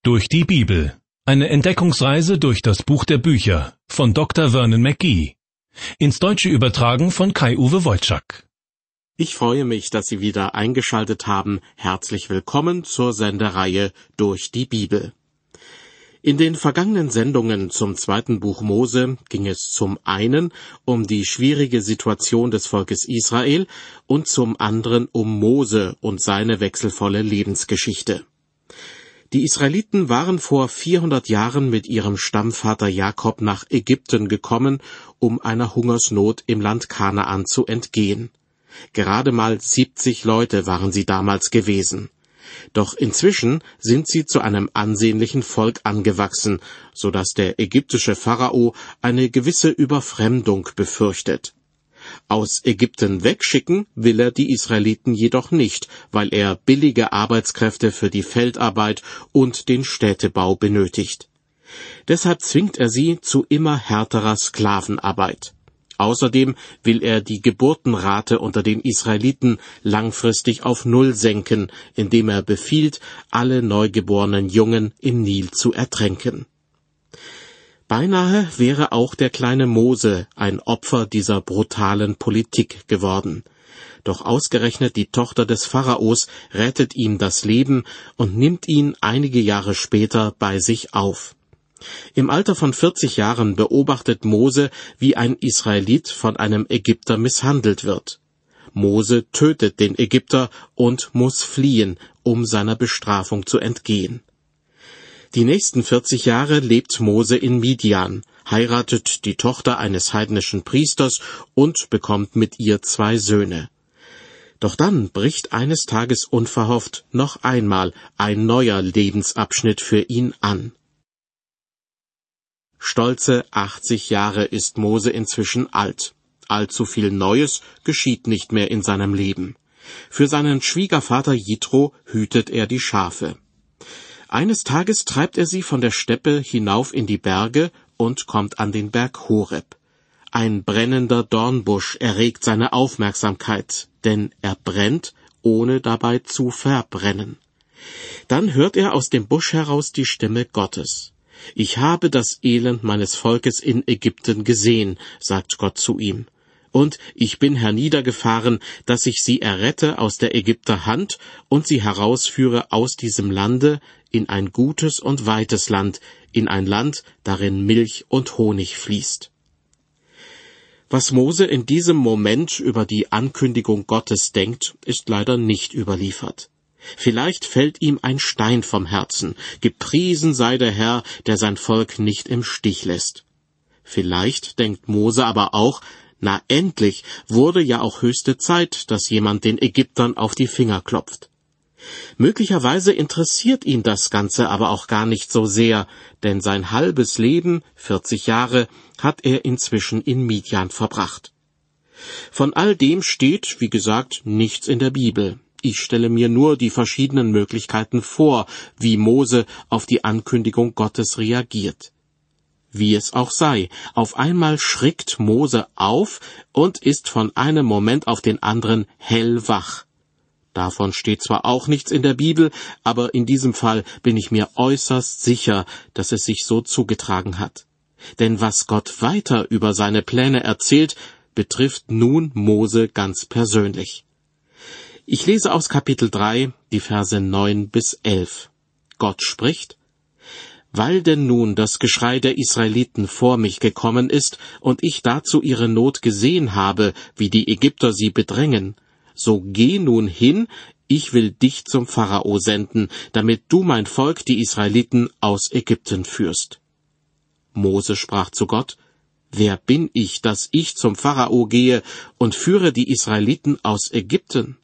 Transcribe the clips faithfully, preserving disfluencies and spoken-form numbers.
Durch die Bibel. Eine Entdeckungsreise durch das Buch der Bücher von Doktor Vernon McGee. Ins Deutsche übertragen von Kai-Uwe Wojczak. Ich freue mich, dass Sie wieder eingeschaltet haben. Herzlich willkommen zur Sendereihe Durch die Bibel. In den vergangenen Sendungen zum zweiten Buch Mose ging es zum einen um die schwierige Situation des Volkes Israel und zum anderen um Mose und seine wechselvolle Lebensgeschichte. Die Israeliten waren vor vierhundert Jahren mit ihrem Stammvater Jakob nach Ägypten gekommen, um einer Hungersnot im Land Kanaan zu entgehen. Gerade mal siebzig Leute waren sie damals gewesen. Doch inzwischen sind sie zu einem ansehnlichen Volk angewachsen, so dass der ägyptische Pharao eine gewisse Überfremdung befürchtet. Aus Ägypten wegschicken will er die Israeliten jedoch nicht, weil er billige Arbeitskräfte für die Feldarbeit und den Städtebau benötigt. Deshalb zwingt er sie zu immer härterer Sklavenarbeit. Außerdem will er die Geburtenrate unter den Israeliten langfristig auf Null senken, indem er befiehlt, alle neugeborenen Jungen im Nil zu ertränken. Beinahe wäre auch der kleine Mose ein Opfer dieser brutalen Politik geworden. Doch ausgerechnet die Tochter des Pharaos rettet ihm das Leben und nimmt ihn einige Jahre später bei sich auf. Im Alter von vierzig Jahren beobachtet Mose, wie ein Israelit von einem Ägypter misshandelt wird. Mose tötet den Ägypter und muss fliehen, um seiner Bestrafung zu entgehen. Die nächsten vierzig Jahre lebt Mose in Midian, heiratet die Tochter eines heidnischen Priesters und bekommt mit ihr zwei Söhne. Doch dann bricht eines Tages unverhofft noch einmal ein neuer Lebensabschnitt für ihn an. Stolze achtzig Jahre ist Mose inzwischen alt. Allzu viel Neues geschieht nicht mehr in seinem Leben. Für seinen Schwiegervater Jitro hütet er die Schafe. Eines Tages treibt er sie von der Steppe hinauf in die Berge und kommt an den Berg Horeb. Ein brennender Dornbusch erregt seine Aufmerksamkeit, denn er brennt, ohne dabei zu verbrennen. Dann hört er aus dem Busch heraus die Stimme Gottes. »Ich habe das Elend meines Volkes in Ägypten gesehen«, sagt Gott zu ihm. »Und ich bin herniedergefahren, dass ich sie errette aus der Ägypter Hand und sie herausführe aus diesem Lande in ein gutes und weites Land, in ein Land, darin Milch und Honig fließt.« Was Mose in diesem Moment über die Ankündigung Gottes denkt, ist leider nicht überliefert. Vielleicht fällt ihm ein Stein vom Herzen. Gepriesen sei der Herr, der sein Volk nicht im Stich lässt. Vielleicht denkt Mose aber auch, na endlich wurde ja auch höchste Zeit, dass jemand den Ägyptern auf die Finger klopft. Möglicherweise interessiert ihn das Ganze aber auch gar nicht so sehr, denn sein halbes Leben, vierzig Jahre, hat er inzwischen in Midian verbracht. Von all dem steht, wie gesagt, nichts in der Bibel. Ich stelle mir nur die verschiedenen Möglichkeiten vor, wie Mose auf die Ankündigung Gottes reagiert. Wie es auch sei, auf einmal schrickt Mose auf und ist von einem Moment auf den anderen hellwach. Davon steht zwar auch nichts in der Bibel, aber in diesem Fall bin ich mir äußerst sicher, dass es sich so zugetragen hat. Denn was Gott weiter über seine Pläne erzählt, betrifft nun Mose ganz persönlich. Ich lese aus Kapitel drei, die Verse neun bis elf. Gott spricht: »Weil denn nun das Geschrei der Israeliten vor mich gekommen ist und ich dazu ihre Not gesehen habe, wie die Ägypter sie bedrängen, so geh nun hin, ich will dich zum Pharao senden, damit du mein Volk, die Israeliten, aus Ägypten führst.« Mose sprach zu Gott: »Wer bin ich, dass ich zum Pharao gehe und führe die Israeliten aus Ägypten?«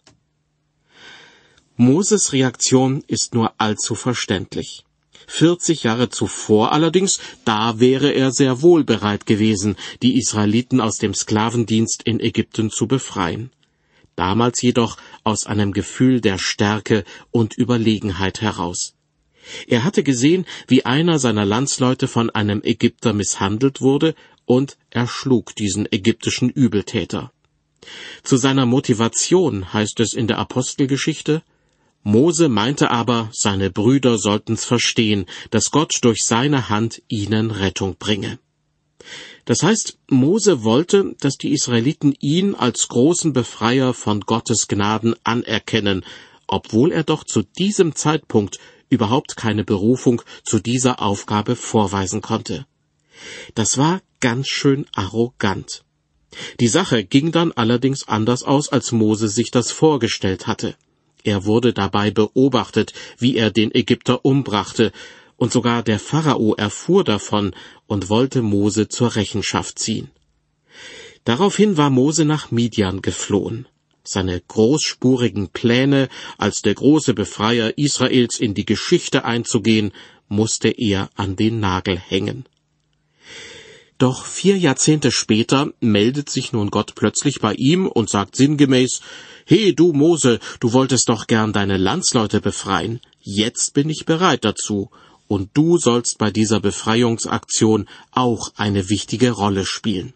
Moses Reaktion ist nur allzu verständlich. vierzig Jahre zuvor allerdings, da wäre er sehr wohl bereit gewesen, die Israeliten aus dem Sklavendienst in Ägypten zu befreien. Damals jedoch aus einem Gefühl der Stärke und Überlegenheit heraus. Er hatte gesehen, wie einer seiner Landsleute von einem Ägypter misshandelt wurde, und erschlug diesen ägyptischen Übeltäter. Zu seiner Motivation heißt es in der Apostelgeschichte: Mose meinte aber, seine Brüder sollten's verstehen, dass Gott durch seine Hand ihnen Rettung bringe. Das heißt, Mose wollte, dass die Israeliten ihn als großen Befreier von Gottes Gnaden anerkennen, obwohl er doch zu diesem Zeitpunkt überhaupt keine Berufung zu dieser Aufgabe vorweisen konnte. Das war ganz schön arrogant. Die Sache ging dann allerdings anders aus, als Mose sich das vorgestellt hatte. Er wurde dabei beobachtet, wie er den Ägypter umbrachte, und sogar der Pharao erfuhr davon und wollte Mose zur Rechenschaft ziehen. Daraufhin war Mose nach Midian geflohen. Seine großspurigen Pläne, als der große Befreier Israels in die Geschichte einzugehen, musste er an den Nagel hängen. Doch vier Jahrzehnte später meldet sich nun Gott plötzlich bei ihm und sagt sinngemäß: »He, du Mose, du wolltest doch gern deine Landsleute befreien. Jetzt bin ich bereit dazu, und du sollst bei dieser Befreiungsaktion auch eine wichtige Rolle spielen.«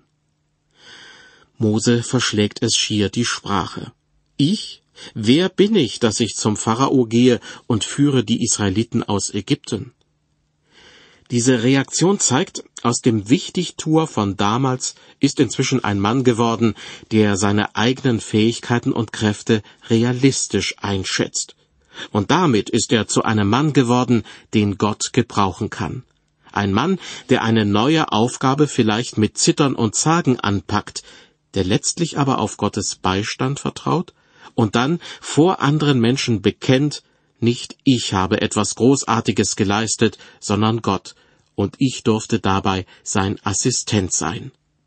Mose verschlägt es schier die Sprache. Ich? Wer bin ich, dass ich zum Pharao gehe und führe die Israeliten aus Ägypten? Diese Reaktion zeigt, aus dem Wichtigtuer von damals ist inzwischen ein Mann geworden, der seine eigenen Fähigkeiten und Kräfte realistisch einschätzt. Und damit ist er zu einem Mann geworden, den Gott gebrauchen kann. Ein Mann, der eine neue Aufgabe vielleicht mit Zittern und Zagen anpackt, der letztlich aber auf Gottes Beistand vertraut und dann vor anderen Menschen bekennt: Nicht ich habe etwas Großartiges geleistet, sondern Gott, und ich durfte dabei sein Assistent sein.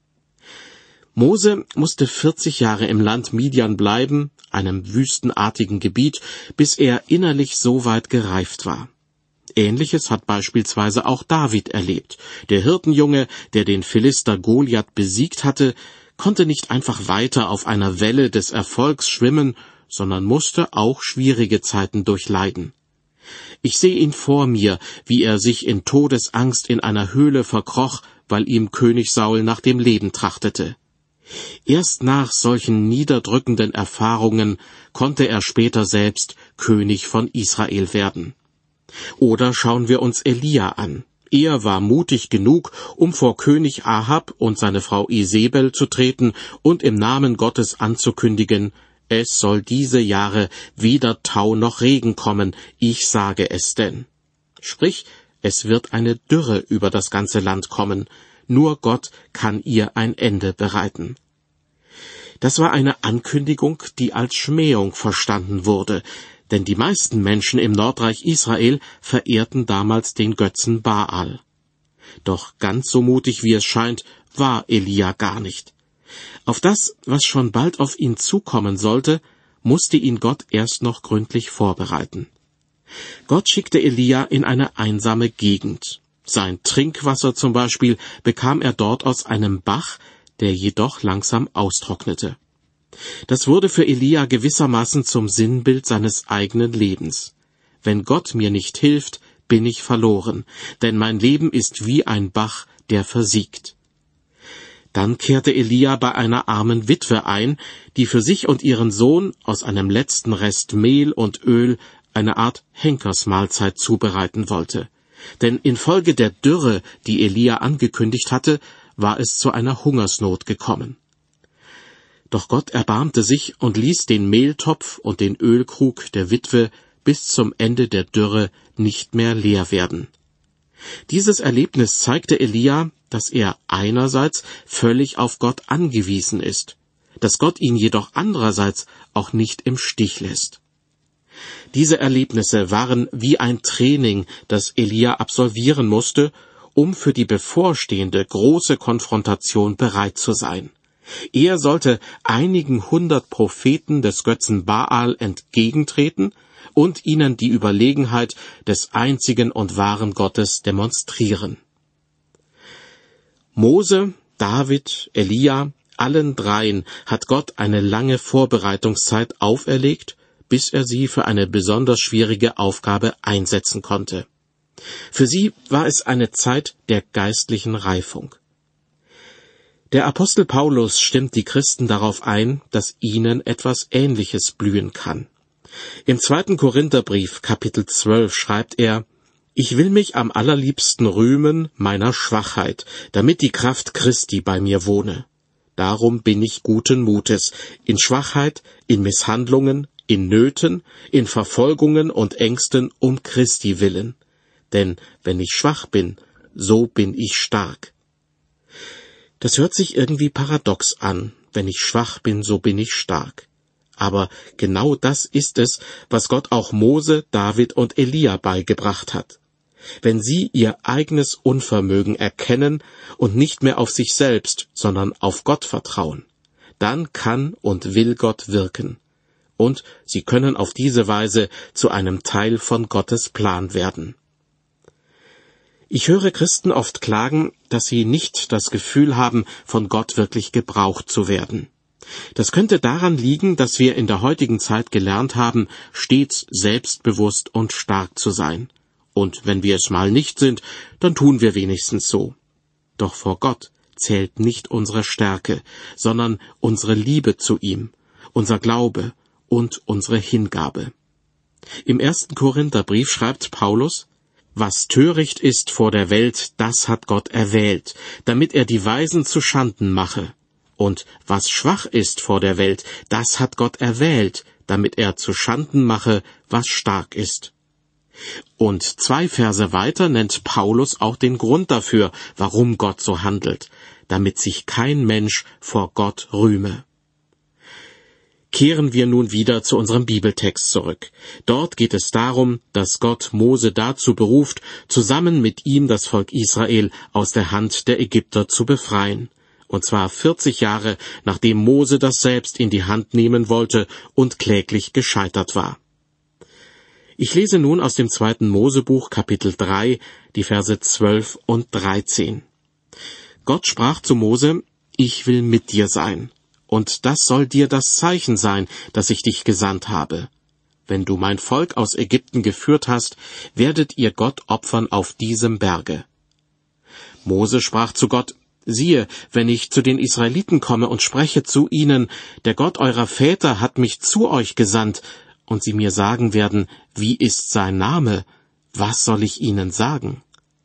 Mose musste vierzig Jahre im Land Midian bleiben, einem wüstenartigen Gebiet, bis er innerlich so weit gereift war. Ähnliches hat beispielsweise auch David erlebt. Der Hirtenjunge, der den Philister Goliath besiegt hatte, konnte nicht einfach weiter auf einer Welle des Erfolgs schwimmen, sondern musste auch schwierige Zeiten durchleiden. Ich sehe ihn vor mir, wie er sich in Todesangst in einer Höhle verkroch, weil ihm König Saul nach dem Leben trachtete. Erst nach solchen niederdrückenden Erfahrungen konnte er später selbst König von Israel werden. Oder schauen wir uns Elia an. Er war mutig genug, um vor König Ahab und seine Frau Isebel zu treten und im Namen Gottes anzukündigen: Es soll diese Jahre weder Tau noch Regen kommen, ich sage es denn. Sprich, es wird eine Dürre über das ganze Land kommen, nur Gott kann ihr ein Ende bereiten. Das war eine Ankündigung, die als Schmähung verstanden wurde, denn die meisten Menschen im Nordreich Israel verehrten damals den Götzen Baal. Doch ganz so mutig wie es scheint, war Elia gar nicht. Auf das, was schon bald auf ihn zukommen sollte, musste ihn Gott erst noch gründlich vorbereiten. Gott schickte Elia in eine einsame Gegend. Sein Trinkwasser zum Beispiel bekam er dort aus einem Bach, der jedoch langsam austrocknete. Das wurde für Elia gewissermaßen zum Sinnbild seines eigenen Lebens. Wenn Gott mir nicht hilft, bin ich verloren, denn mein Leben ist wie ein Bach, der versiegt. Dann kehrte Elia bei einer armen Witwe ein, die für sich und ihren Sohn aus einem letzten Rest Mehl und Öl eine Art Henkersmahlzeit zubereiten wollte. Denn infolge der Dürre, die Elia angekündigt hatte, war es zu einer Hungersnot gekommen. Doch Gott erbarmte sich und ließ den Mehltopf und den Ölkrug der Witwe bis zum Ende der Dürre nicht mehr leer werden. Dieses Erlebnis zeigte Elia, dass er einerseits völlig auf Gott angewiesen ist, dass Gott ihn jedoch andererseits auch nicht im Stich lässt. Diese Erlebnisse waren wie ein Training, das Elia absolvieren musste, um für die bevorstehende große Konfrontation bereit zu sein. Er sollte einigen hundert Propheten des Götzen Baal entgegentreten und ihnen die Überlegenheit des einzigen und wahren Gottes demonstrieren. Mose, David, Elia, allen dreien hat Gott eine lange Vorbereitungszeit auferlegt, bis er sie für eine besonders schwierige Aufgabe einsetzen konnte. Für sie war es eine Zeit der geistlichen Reifung. Der Apostel Paulus stimmt die Christen darauf ein, dass ihnen etwas Ähnliches blühen kann. Im zweiten Korintherbrief, Kapitel zwölf, schreibt er: Ich will mich am allerliebsten rühmen meiner Schwachheit, damit die Kraft Christi bei mir wohne. Darum bin ich guten Mutes, in Schwachheit, in Misshandlungen, in Nöten, in Verfolgungen und Ängsten um Christi willen. Denn wenn ich schwach bin, so bin ich stark. Das hört sich irgendwie paradox an. Wenn ich schwach bin, so bin ich stark. Aber genau das ist es, was Gott auch Mose, David und Elia beigebracht hat. Wenn sie ihr eigenes Unvermögen erkennen und nicht mehr auf sich selbst, sondern auf Gott vertrauen, dann kann und will Gott wirken. Und sie können auf diese Weise zu einem Teil von Gottes Plan werden. Ich höre Christen oft klagen, dass sie nicht das Gefühl haben, von Gott wirklich gebraucht zu werden. Das könnte daran liegen, dass wir in der heutigen Zeit gelernt haben, stets selbstbewusst und stark zu sein. Und wenn wir es mal nicht sind, dann tun wir wenigstens so. Doch vor Gott zählt nicht unsere Stärke, sondern unsere Liebe zu ihm, unser Glaube und unsere Hingabe. Im ersten Korintherbrief schreibt Paulus: Was töricht ist vor der Welt, das hat Gott erwählt, damit er die Weisen zu Schanden mache. Und was schwach ist vor der Welt, das hat Gott erwählt, damit er zu Schanden mache, was stark ist. Und zwei Verse weiter nennt Paulus auch den Grund dafür, warum Gott so handelt, damit sich kein Mensch vor Gott rühme. Kehren wir nun wieder zu unserem Bibeltext zurück. Dort geht es darum, dass Gott Mose dazu beruft, zusammen mit ihm das Volk Israel aus der Hand der Ägypter zu befreien. Und zwar vierzig Jahre, nachdem Mose das selbst in die Hand nehmen wollte und kläglich gescheitert war. Ich lese nun aus dem zweiten Mosebuch, Kapitel drei, die Verse zwölf und dreizehn. Gott sprach zu Mose: Ich will mit dir sein. Und das soll dir das Zeichen sein, dass ich dich gesandt habe. Wenn du mein Volk aus Ägypten geführt hast, werdet ihr Gott opfern auf diesem Berge. Mose sprach zu Gott: Siehe, wenn ich zu den Israeliten komme und spreche zu ihnen, der Gott eurer Väter hat mich zu euch gesandt, und sie mir sagen werden, wie ist sein Name, was soll ich ihnen sagen?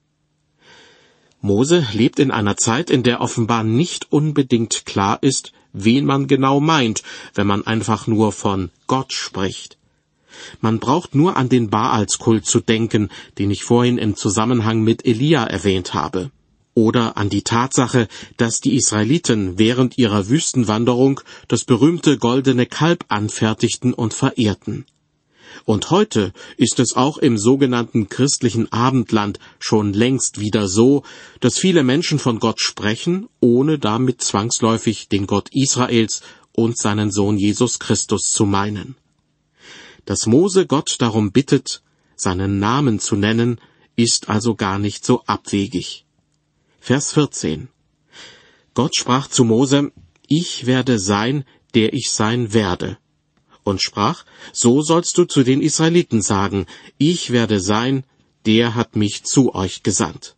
Mose lebt in einer Zeit, in der offenbar nicht unbedingt klar ist, wen man genau meint, wenn man einfach nur von Gott spricht. Man braucht nur an den Baalskult zu denken, den ich vorhin im Zusammenhang mit Elia erwähnt habe. Oder an die Tatsache, dass die Israeliten während ihrer Wüstenwanderung das berühmte goldene Kalb anfertigten und verehrten. Und heute ist es auch im sogenannten christlichen Abendland schon längst wieder so, dass viele Menschen von Gott sprechen, ohne damit zwangsläufig den Gott Israels und seinen Sohn Jesus Christus zu meinen. Dass Mose Gott darum bittet, seinen Namen zu nennen, ist also gar nicht so abwegig. Vers vierzehn. Gott sprach zu Mose: Ich werde sein, der ich sein werde. Und sprach: So sollst du zu den Israeliten sagen: Ich werde sein, der hat mich zu euch gesandt.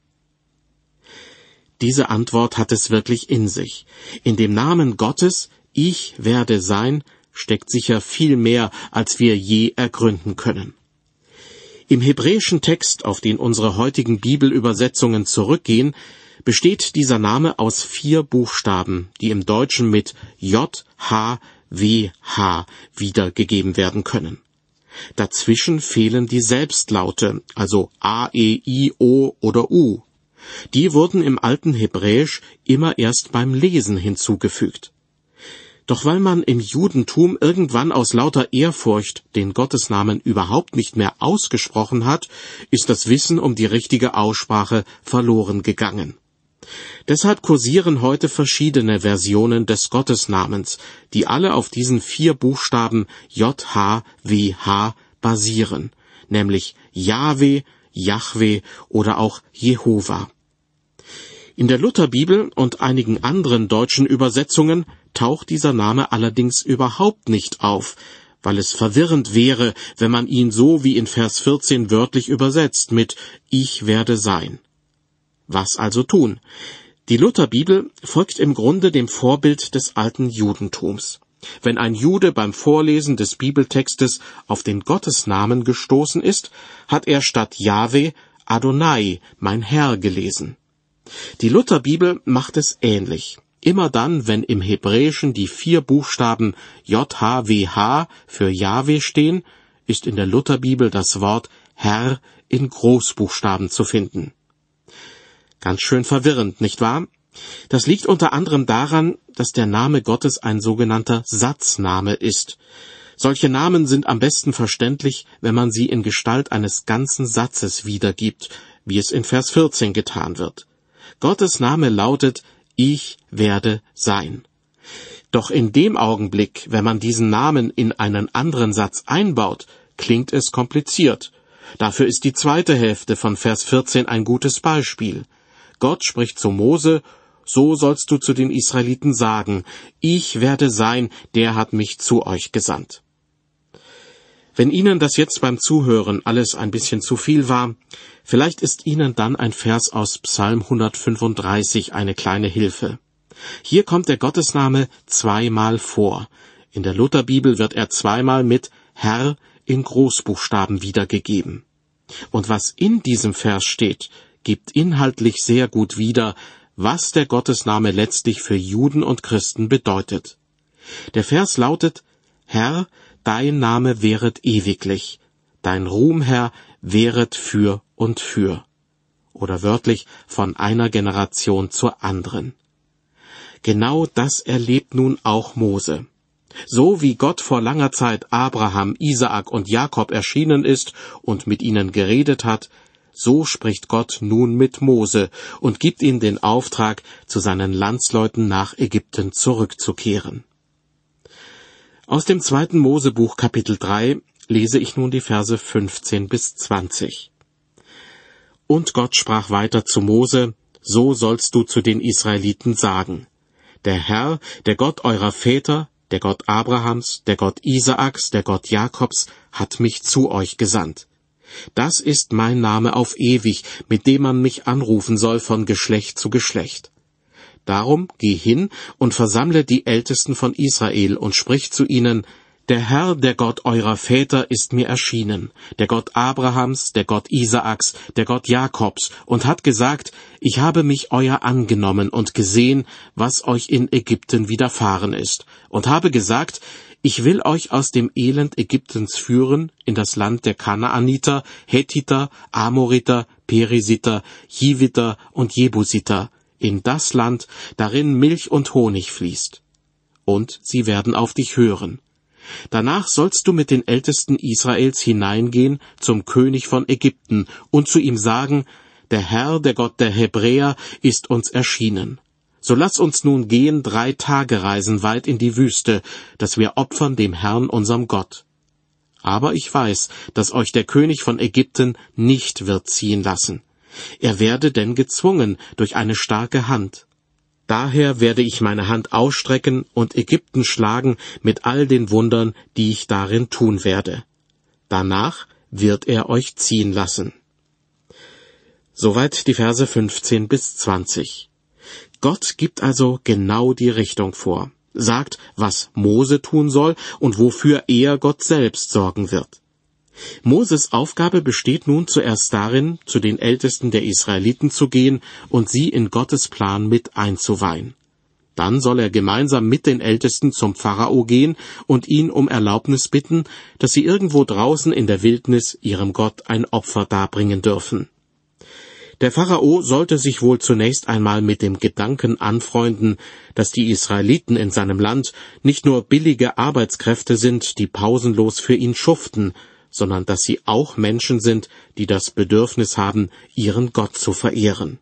Diese Antwort hat es wirklich in sich. In dem Namen Gottes, ich werde sein, steckt sicher viel mehr, als wir je ergründen können. Im hebräischen Text, auf den unsere heutigen Bibelübersetzungen zurückgehen, besteht dieser Name aus vier Buchstaben, die im Deutschen mit J H W H wiedergegeben werden können. Dazwischen fehlen die Selbstlaute, also A, E, I, O oder U. Die wurden im alten Hebräisch immer erst beim Lesen hinzugefügt. Doch weil man im Judentum irgendwann aus lauter Ehrfurcht den Gottesnamen überhaupt nicht mehr ausgesprochen hat, ist das Wissen um die richtige Aussprache verloren gegangen. Deshalb kursieren heute verschiedene Versionen des Gottesnamens, die alle auf diesen vier Buchstaben J H W H basieren, nämlich Jahwe, Jahwe oder auch Jehova. In der Lutherbibel und einigen anderen deutschen Übersetzungen taucht dieser Name allerdings überhaupt nicht auf, weil es verwirrend wäre, wenn man ihn so wie in Vers vierzehn wörtlich übersetzt mit Ich werde sein. Was also tun? Die Lutherbibel folgt im Grunde dem Vorbild des alten Judentums. Wenn ein Jude beim Vorlesen des Bibeltextes auf den Gottesnamen gestoßen ist, hat er statt Jahwe Adonai, mein Herr, gelesen. Die Lutherbibel macht es ähnlich. Immer dann, wenn im Hebräischen die vier Buchstaben J H W H für Jahwe stehen, ist in der Lutherbibel das Wort Herr in Großbuchstaben zu finden. Ganz schön verwirrend, nicht wahr? Das liegt unter anderem daran, dass der Name Gottes ein sogenannter Satzname ist. Solche Namen sind am besten verständlich, wenn man sie in Gestalt eines ganzen Satzes wiedergibt, wie es in Vers vierzehn getan wird. Gottes Name lautet: Ich werde sein. Doch in dem Augenblick, wenn man diesen Namen in einen anderen Satz einbaut, klingt es kompliziert. Dafür ist die zweite Hälfte von Vers vierzehn ein gutes Beispiel. Gott spricht zu Mose: So sollst du zu den Israeliten sagen: Ich werde sein, der hat mich zu euch gesandt. Wenn Ihnen das jetzt beim Zuhören alles ein bisschen zu viel war, vielleicht ist Ihnen dann ein Vers aus Psalm hundertfünfunddreißig eine kleine Hilfe. Hier kommt der Gottesname zweimal vor. In der Lutherbibel wird er zweimal mit Herr in Großbuchstaben wiedergegeben. Und was in diesem Vers steht, gibt inhaltlich sehr gut wieder, was der Gottesname letztlich für Juden und Christen bedeutet. Der Vers lautet: Herr, dein Name währet ewiglich, dein Ruhm, Herr, währet für und für. Oder wörtlich von einer Generation zur anderen. Genau das erlebt nun auch Mose. So wie Gott vor langer Zeit Abraham, Isaak und Jakob erschienen ist und mit ihnen geredet hat, so spricht Gott nun mit Mose und gibt ihm den Auftrag, zu seinen Landsleuten nach Ägypten zurückzukehren. Aus dem zweiten Mosebuch Kapitel drei lese ich nun die Verse fünfzehn bis zwanzig. Und Gott sprach weiter zu Mose: So sollst du zu den Israeliten sagen: Der Herr, der Gott eurer Väter, der Gott Abrahams, der Gott Isaaks, der Gott Jakobs, hat mich zu euch gesandt. Das ist mein Name auf ewig, mit dem man mich anrufen soll von Geschlecht zu Geschlecht. Darum geh hin und versammle die Ältesten von Israel und sprich zu ihnen: Der Herr, der Gott eurer Väter, ist mir erschienen, der Gott Abrahams, der Gott Isaaks, der Gott Jakobs, und hat gesagt: Ich habe mich euer angenommen und gesehen, was euch in Ägypten widerfahren ist, und habe gesagt: Ich will euch aus dem Elend Ägyptens führen in das Land der Kanaaniter, Hethiter, Amoriter, Perisiter, Hiviter und Jebusiter, in das Land, darin Milch und Honig fließt. Und sie werden auf dich hören. Danach sollst du mit den Ältesten Israels hineingehen zum König von Ägypten und zu ihm sagen: Der Herr, der Gott der Hebräer, ist uns erschienen. So lass uns nun gehen drei Tage reisen weit in die Wüste, dass wir opfern dem Herrn unserem Gott. Aber ich weiß, dass euch der König von Ägypten nicht wird ziehen lassen. Er werde denn gezwungen durch eine starke Hand. Daher werde ich meine Hand ausstrecken und Ägypten schlagen mit all den Wundern, die ich darin tun werde. Danach wird er euch ziehen lassen. Soweit die Verse fünfzehn bis zwanzig. Gott gibt also genau die Richtung vor, sagt, was Mose tun soll und wofür er, Gott selbst, sorgen wird. Moses Aufgabe besteht nun zuerst darin, zu den Ältesten der Israeliten zu gehen und sie in Gottes Plan mit einzuweihen. Dann soll er gemeinsam mit den Ältesten zum Pharao gehen und ihn um Erlaubnis bitten, dass sie irgendwo draußen in der Wildnis ihrem Gott ein Opfer darbringen dürfen. Der Pharao sollte sich wohl zunächst einmal mit dem Gedanken anfreunden, dass die Israeliten in seinem Land nicht nur billige Arbeitskräfte sind, die pausenlos für ihn schuften, sondern dass sie auch Menschen sind, die das Bedürfnis haben, ihren Gott zu verehren.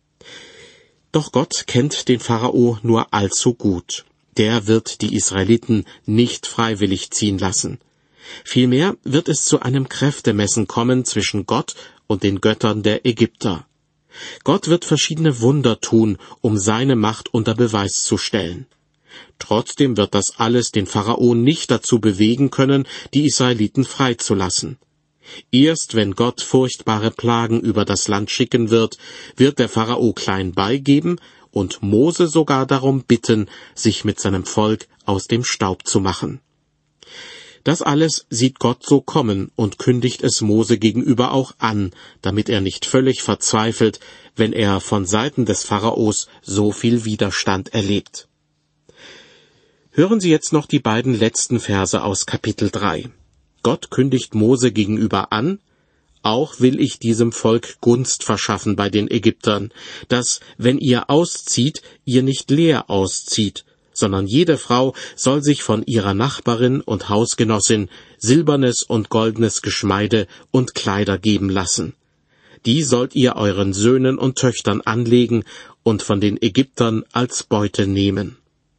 Doch Gott kennt den Pharao nur allzu gut. Der wird die Israeliten nicht freiwillig ziehen lassen. Vielmehr wird es zu einem Kräftemessen kommen zwischen Gott und den Göttern der Ägypter. Gott wird verschiedene Wunder tun, um seine Macht unter Beweis zu stellen. Trotzdem wird das alles den Pharao nicht dazu bewegen können, die Israeliten freizulassen. Erst wenn Gott furchtbare Plagen über das Land schicken wird, wird der Pharao klein beigeben und Mose sogar darum bitten, sich mit seinem Volk aus dem Staub zu machen. Das alles sieht Gott so kommen und kündigt es Mose gegenüber auch an, damit er nicht völlig verzweifelt, wenn er von Seiten des Pharaos so viel Widerstand erlebt. Hören Sie jetzt noch die beiden letzten Verse aus Kapitel drei. Gott kündigt Mose gegenüber an: Auch will ich diesem Volk Gunst verschaffen bei den Ägyptern, dass, wenn ihr auszieht, ihr nicht leer auszieht, sondern jede Frau soll sich von ihrer Nachbarin und Hausgenossin silbernes und goldenes Geschmeide und Kleider geben lassen. Die sollt ihr euren Söhnen und Töchtern anlegen und von den Ägyptern als Beute nehmen.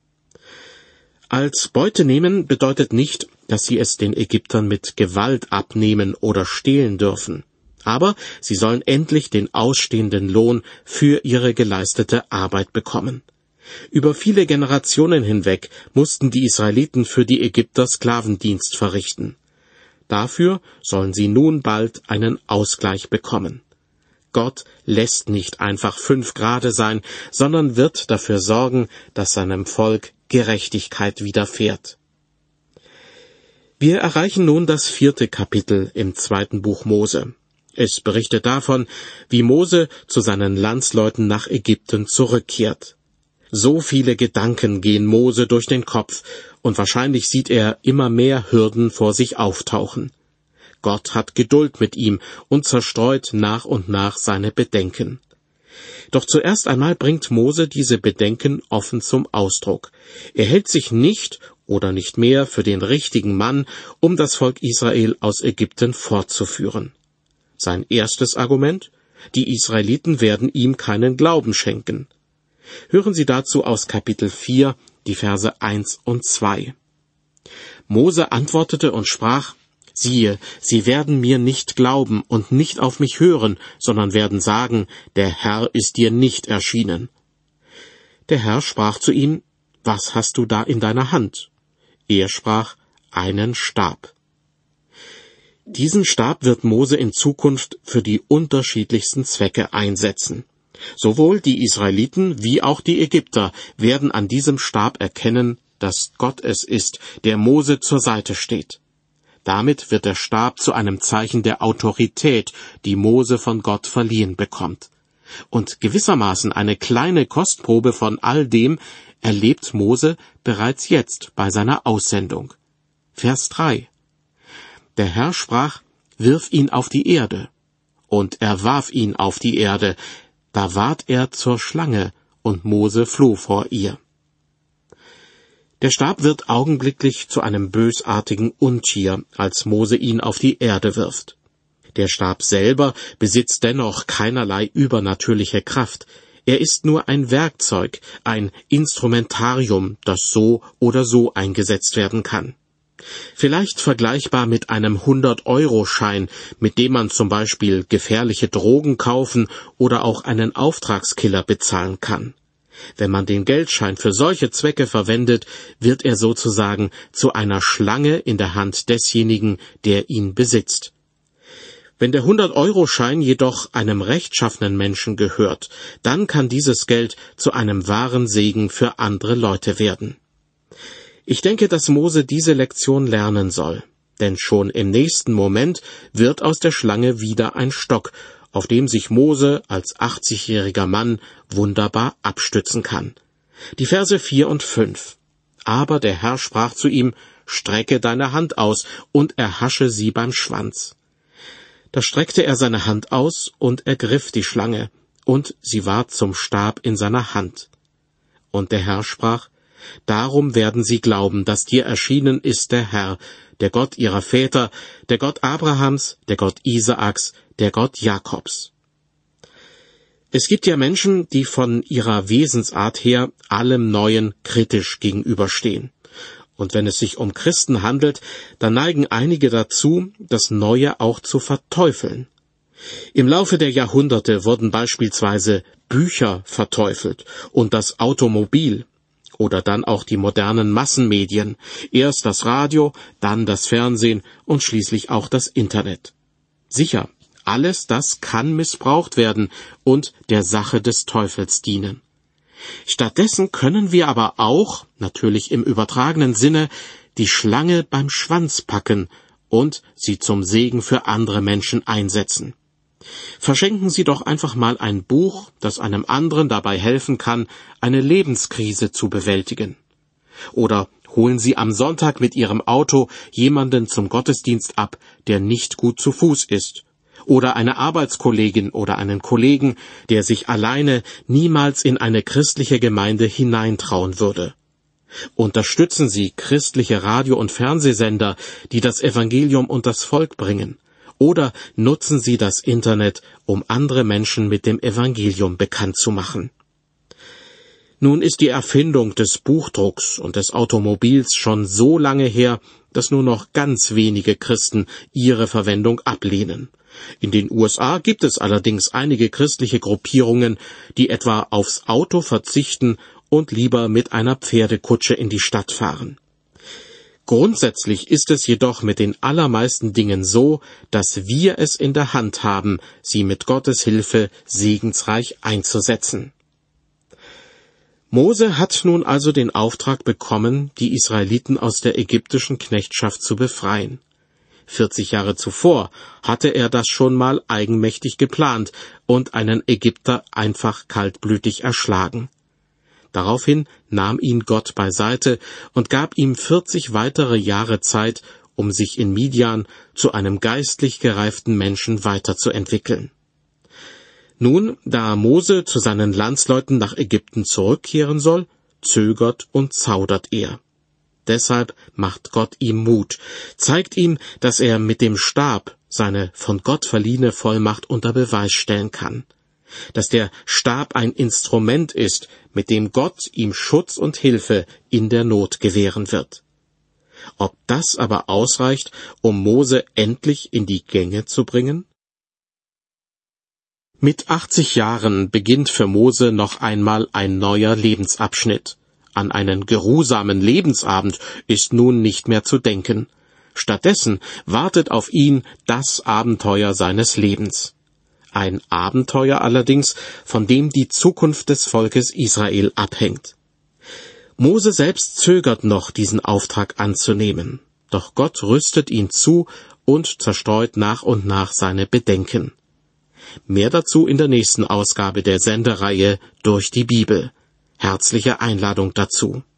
Als Beute nehmen bedeutet nicht, dass sie es den Ägyptern mit Gewalt abnehmen oder stehlen dürfen. Aber sie sollen endlich den ausstehenden Lohn für ihre geleistete Arbeit bekommen. Über viele Generationen hinweg mussten die Israeliten für die Ägypter Sklavendienst verrichten. Dafür sollen sie nun bald einen Ausgleich bekommen. Gott lässt nicht einfach fünf Grade sein, sondern wird dafür sorgen, dass seinem Volk Gerechtigkeit widerfährt. Wir erreichen nun das vierte Kapitel im zweiten Buch Mose. Es berichtet davon, wie Mose zu seinen Landsleuten nach Ägypten zurückkehrt. So viele Gedanken gehen Mose durch den Kopf, und wahrscheinlich sieht er immer mehr Hürden vor sich auftauchen. Gott hat Geduld mit ihm und zerstreut nach und nach seine Bedenken. Doch zuerst einmal bringt Mose diese Bedenken offen zum Ausdruck. Er hält sich nicht oder nicht mehr für den richtigen Mann, um das Volk Israel aus Ägypten fortzuführen. Sein erstes Argument: Die Israeliten werden ihm keinen Glauben schenken. Hören Sie dazu aus Kapitel vier, die Verse eins und zwei. Mose antwortete und sprach: Siehe, sie werden mir nicht glauben und nicht auf mich hören, sondern werden sagen, der Herr ist dir nicht erschienen. Der Herr sprach zu ihm: Was hast du da in deiner Hand? Er sprach: Einen Stab. Diesen Stab wird Mose in Zukunft für die unterschiedlichsten Zwecke einsetzen. Sowohl die Israeliten wie auch die Ägypter werden an diesem Stab erkennen, dass Gott es ist, der Mose zur Seite steht. Damit wird der Stab zu einem Zeichen der Autorität, die Mose von Gott verliehen bekommt. Und gewissermaßen eine kleine Kostprobe von all dem erlebt Mose bereits jetzt bei seiner Aussendung. Vers drei. Der Herr sprach: Wirf ihn auf die Erde. Und er warf ihn auf die Erde. Da ward er zur Schlange, und Mose floh vor ihr. Der Stab wird augenblicklich zu einem bösartigen Untier, als Mose ihn auf die Erde wirft. Der Stab selber besitzt dennoch keinerlei übernatürliche Kraft. Er ist nur ein Werkzeug, ein Instrumentarium, das so oder so eingesetzt werden kann. Vielleicht vergleichbar mit einem hundert-Euro-Schein, mit dem man zum Beispiel gefährliche Drogen kaufen oder auch einen Auftragskiller bezahlen kann. Wenn man den Geldschein für solche Zwecke verwendet, wird er sozusagen zu einer Schlange in der Hand desjenigen, der ihn besitzt. Wenn der hundert-Euro-Schein jedoch einem rechtschaffenen Menschen gehört, dann kann dieses Geld zu einem wahren Segen für andere Leute werden. Ich denke, dass Mose diese Lektion lernen soll, denn schon im nächsten Moment wird aus der Schlange wieder ein Stock, auf dem sich Mose als achtzigjähriger Mann wunderbar abstützen kann. Die Verse vier und fünf. Aber der Herr sprach zu ihm: Strecke deine Hand aus und erhasche sie beim Schwanz. Da streckte er seine Hand aus und ergriff die Schlange, und sie ward zum Stab in seiner Hand. Und der Herr sprach: Darum werden sie glauben, dass dir erschienen ist der Herr, der Gott ihrer Väter, der Gott Abrahams, der Gott Isaaks, der Gott Jakobs. Es gibt ja Menschen, die von ihrer Wesensart her allem Neuen kritisch gegenüberstehen. Und wenn es sich um Christen handelt, dann neigen einige dazu, das Neue auch zu verteufeln. Im Laufe der Jahrhunderte wurden beispielsweise Bücher verteufelt und das Automobil. Oder dann auch die modernen Massenmedien, erst das Radio, dann das Fernsehen und schließlich auch das Internet. Sicher, alles das kann missbraucht werden und der Sache des Teufels dienen. Stattdessen können wir aber auch, natürlich im übertragenen Sinne, die Schlange beim Schwanz packen und sie zum Segen für andere Menschen einsetzen. Verschenken Sie doch einfach mal ein Buch, das einem anderen dabei helfen kann, eine Lebenskrise zu bewältigen. Oder holen Sie am Sonntag mit Ihrem Auto jemanden zum Gottesdienst ab, der nicht gut zu Fuß ist. Oder eine Arbeitskollegin oder einen Kollegen, der sich alleine niemals in eine christliche Gemeinde hineintrauen würde. Unterstützen Sie christliche Radio- und Fernsehsender, die das Evangelium unters Volk bringen. Oder nutzen Sie das Internet, um andere Menschen mit dem Evangelium bekannt zu machen. Nun ist die Erfindung des Buchdrucks und des Automobils schon so lange her, dass nur noch ganz wenige Christen ihre Verwendung ablehnen. In den U S A gibt es allerdings einige christliche Gruppierungen, die etwa aufs Auto verzichten und lieber mit einer Pferdekutsche in die Stadt fahren. Grundsätzlich ist es jedoch mit den allermeisten Dingen so, dass wir es in der Hand haben, sie mit Gottes Hilfe segensreich einzusetzen. Mose hat nun also den Auftrag bekommen, die Israeliten aus der ägyptischen Knechtschaft zu befreien. vierzig Jahre zuvor hatte er das schon mal eigenmächtig geplant und einen Ägypter einfach kaltblütig erschlagen. Daraufhin nahm ihn Gott beiseite und gab ihm vierzig weitere Jahre Zeit, um sich in Midian zu einem geistlich gereiften Menschen weiterzuentwickeln. Nun, da Mose zu seinen Landsleuten nach Ägypten zurückkehren soll, zögert und zaudert er. Deshalb macht Gott ihm Mut, zeigt ihm, dass er mit dem Stab seine von Gott verliehene Vollmacht unter Beweis stellen kann, dass der Stab ein Instrument ist, mit dem Gott ihm Schutz und Hilfe in der Not gewähren wird. Ob das aber ausreicht, um Mose endlich in die Gänge zu bringen? Mit achtzig Jahren beginnt für Mose noch einmal ein neuer Lebensabschnitt. An einen geruhsamen Lebensabend ist nun nicht mehr zu denken. Stattdessen wartet auf ihn das Abenteuer seines Lebens. Ein Abenteuer allerdings, von dem die Zukunft des Volkes Israel abhängt. Mose selbst zögert noch, diesen Auftrag anzunehmen. Doch Gott rüstet ihn zu und zerstreut nach und nach seine Bedenken. Mehr dazu in der nächsten Ausgabe der Sendereihe Durch die Bibel. Herzliche Einladung dazu.